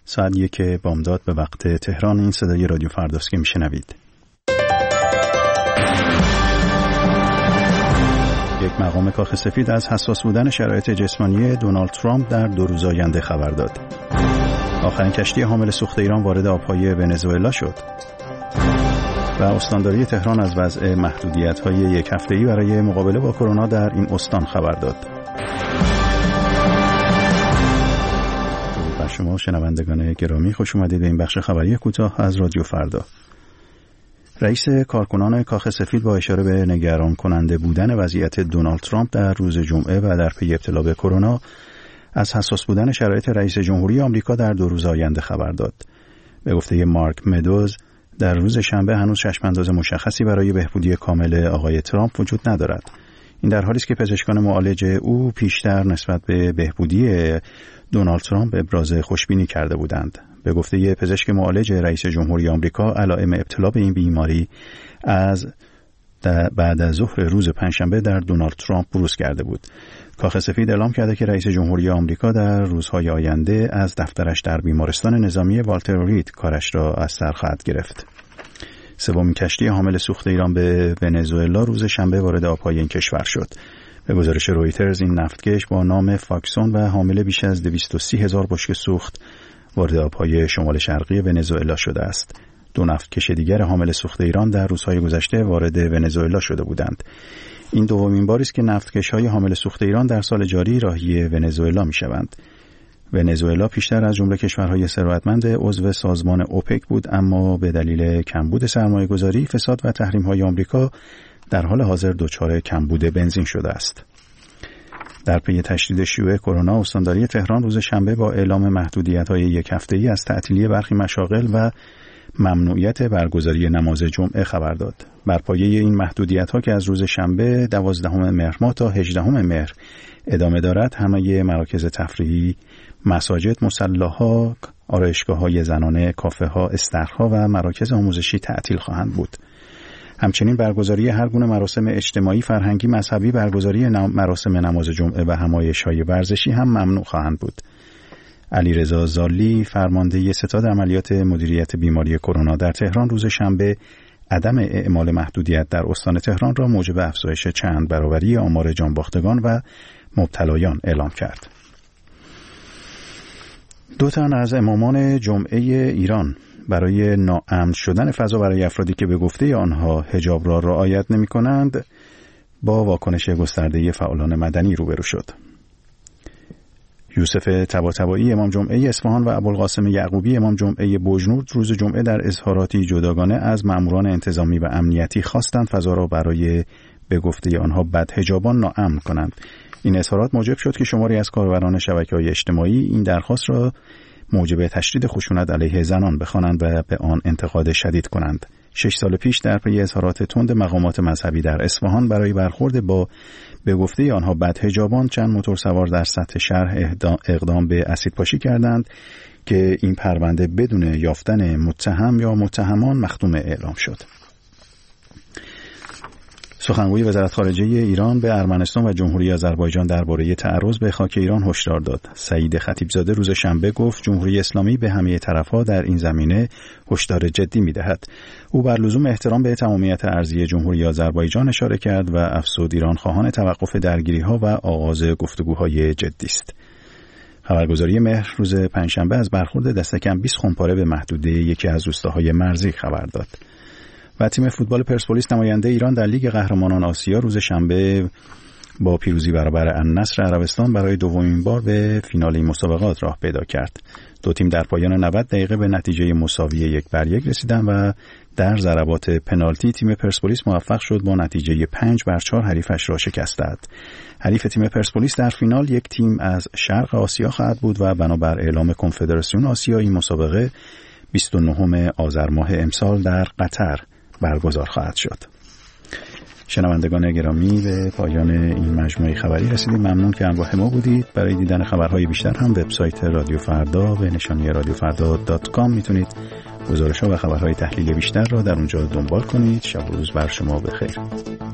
ساعت 1 بامداد به وقت تهران. این صدای رادیو فرداست که میشنوید. یک مقام کاخ سفید از حساس بودن شرایط جسمانی دونالد ترامپ در 2 روز آینده خبر داد. آخرین کشتی حامل سوخت ایران وارد آبهای ونزوئلا شد. و استانداری تهران از وضع محدودیت‌های یک هفته‌ای برای مقابله با کرونا در این استان خبر داد. درود بر شما شنوندگان گرامی، خوش اومدید به این بخش خبری کوتاه از رادیو فردا. رئیس کارکنان کاخ سفید با اشاره به نگران کننده بودن وضعیت دونالد ترامپ در روز جمعه و در پی ابتلا به کرونا از حساس بودن شرایط رئیس جمهوری آمریکا در 2 روز آینده خبر داد. به گفته مارک مدوز، در روز شنبه هنوز چشم‌انداز مشخصی برای بهبودی کامل آقای ترامپ وجود ندارد. این در حالی است که پزشکان معالج او پیشتر نسبت به بهبودی دونالد ترامپ ابراز خوشبینی کرده بودند. به گفته پزشک معالج رئیس جمهوری آمریکا، علائم ابتلا به این بیماری بعد از ظهر روز پنجشنبه در دونالد ترامپ بروز کرده بود. کاخ سفید اعلام کرده که رئیس جمهوری آمریکا در روزهای آینده از دفترش در بیمارستان نظامی والتر رید کارش را از سر خواهد گرفت. سومین کشتی حامل سوخت ایران به ونزوئلا روز شنبه وارد آبهای این کشور شد. به گزارش رویترز، این نفتکش با نام فاکسون و حامل بیش از 230,000 بشکه سوخت وارد آبهای شمال شرقی ونزوئلا شده است. 2 نفتکش دیگر حامل سوخت ایران در روزهای گذشته وارد ونزوئلا شده بودند. این دومین باری است که نفتکش‌های حامل سوخت ایران در سال جاری راهی ونزوئلا می‌شوند. ونزوئلا پیشتر از جمله کشورهای ثروتمند عضو سازمان اوپک بود، اما به دلیل کمبود سرمایه‌گذاری، فساد و تحریم‌های آمریکا در حال حاضر دچار کمبود بنزین شده است. در پی تشدید شیوع کرونا، استانداری تهران روز شنبه با اعلام محدودیت‌های یک هفته‌ای از تعطیلی برخی مشاغل و ممنوعیت برگزاری نماز جمعه خبر داد. بر پایه این محدودیت‌ها که از روز شنبه 12 مهر ماه تا 18 مهر ادامه دارد، همه مراکز تفریحی، مساجد، مصلاها، آرایشگاه‌های زنانه، کافه‌ها، استخرها و مراکز آموزشی تعطیل خواهند بود. همچنین برگزاری هر گونه مراسم اجتماعی، فرهنگی، مذهبی، برگزاری مراسم نماز جمعه و همایش‌های ورزشی هم ممنوع خواهند بود. علیرضا زالی، فرمانده ستاد عملیات مدیریت بیماری کرونا در تهران، روز شنبه عدم اعمال محدودیت در استان تهران را موجب افزایش چند برابری آمار جانباختگان و مبتلایان اعلام کرد. 2 تن از امامان جمعه ایران برای ناامن شدن فضا برای افرادی که به گفته آنها حجاب را رعایت نمی‌کنند با واکنش گسترده فعالان مدنی روبرو شد. یوسف طباطبایی امام جمعه اصفهان و ابوالقاسم یعقوبی امام جمعه بوجنورد روز جمعه در اظهاراتی جداگانه از ماموران انتظامی و امنیتی خواستند فضا را برای به گفته آنها بدحجابان ناامن کنند. این اظهارات موجب شد که شماری از کاربران شبکه‌های اجتماعی این درخواست را موجب تشدید خشونت علیه زنان بخوانند و به آن انتقاد شدید کنند. 6 سال پیش در پی اظهارات تند مقامات مذهبی در اصفهان برای برخورد با به گفته آنها بدحجابان، چند موتورسوار در سطح شهر اقدام به اسیدپاشی کردند که این پرونده بدون یافتن متهم یا متهمان مختوم اعلام شد. سخنگوی وزارت خارجه ایران به ارمنستان و جمهوری آذربایجان درباره تعرض به خاک ایران هشدار داد. سعید خطیبزاده روز شنبه گفت جمهوری اسلامی به همه طرف‌ها در این زمینه هشدار جدی می‌دهد. او بر لزوم احترام به تمامیت ارضی جمهوری آذربایجان اشاره کرد و افزود ایران خواهان توقف درگیری‌ها و آغاز گفتگوهای جدی است. خبرگزاری مهر روز پنجشنبه از برخورد دستکم 20 خمپاره به محدوده یکی از روستاهای مرزی خبر داد. و تیم فوتبال پرسپولیس نماینده ایران در لیگ قهرمانان آسیا روز شنبه با پیروزی برابر النصر عربستان برای 2مین بار به فینال این مسابقات راه پیدا کرد. 2 تیم در پایان 90 دقیقه به نتیجه مساوی 1-1 رسیدند و در ضربات پنالتی تیم پرسپولیس موفق شد با نتیجه 5-4 حریفش را شکست دهد. حریف تیم پرسپولیس در فینال یک تیم از شرق آسیا خواهد بود و بنابر اعلام کنفدراسیون آسیا این مسابقه 29 آذر ماه امسال در قطر برگزار خواهد شد. شنوندگان گرامی، به پایان این مجموعه خبری رسیدیم. ممنون که همراه ما بودید. برای دیدن خبرهای بیشتر هم وبسایت رادیو فردا به نشانی radiofarda.com میتونید گزارش‌ها و خبرهای تحلیلی بیشتر را در اونجا دنبال کنید. شب و روز بر شما بخیر.